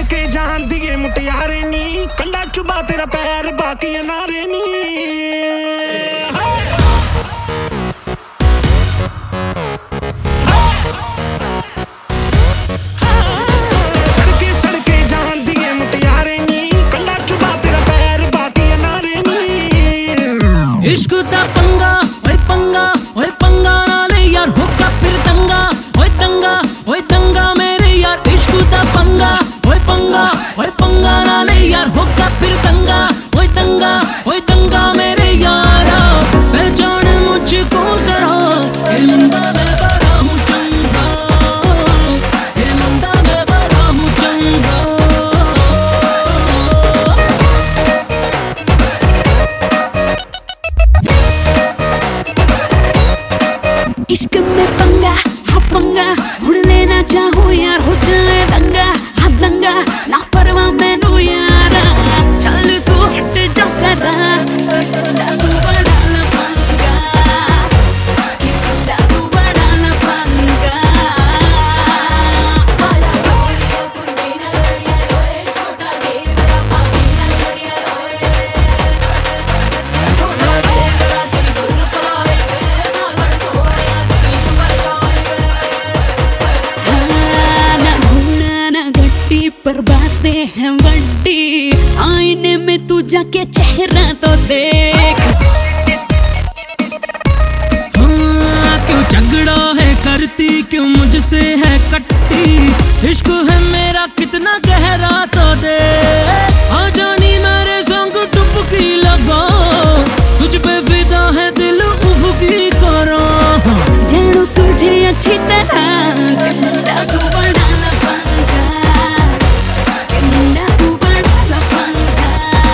सड़के जान दिए मुटियारे नी कंडा चुबा तेरा पैर बाकी अनारे नी सड़के जान दिए मुटियारे नी कंडा चुबा तेरा पैर बाकी अनारे नी इश्क दा पंगा ओए पंगा नाले यार होगा फिर दंगा ओए दंगा मेरे यार इश्क दा पंगा ओए पंगा नाले यार होगा फिर दंगा ओए दंगा मेरे यार पहचान मुझको जरा ये मुंडा मैं बड़ा हूँ चंगा ये मुंडा मैं बड़ा हूँ चंगा इश्क में पंगा हाँ पंगा उड़ लेना चाहूँ यार हो जाए दंगा हाँ दंगा ना परवाह मैनू यार चल तू हट जा सदा तू बड़ा लफंगा तू बड़ा लफंगा काला गोरिया कुंडी ना लड़िया ओए छोटा देवरा पापी ना लड़िया ओए छोटा देवरा तेरी गुर पलाए ना लड़ सोनिया तेरी नंबर जाए पर बातें हैं बड़ी आईने में तू जाके चेहरा तो देख क्यों झगड़ा है करती क्यों मुझसे है कट्टी इश्क है मेरा कितना गहरा तो दे आ जानी मेरे संग डुबकी लगा तुझ पे फिदा है दिल उफकी करो जानू तुझे अच्छी तरह तू बड़ा लफंगा तू बड़ा लफंगा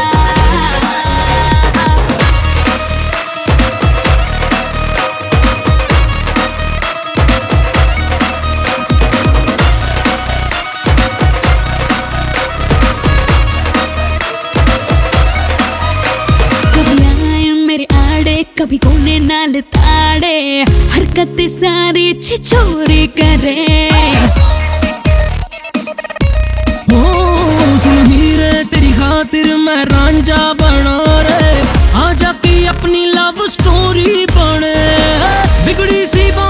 कभी आए मेरे आड़े कभी कोने नाल ताड़े हरकत सारी छिछोरी करे सुन हीरे तेरी खातिर मैं रांझा बना रे आजा की अपनी लव स्टोरी बने बिगड़ी सी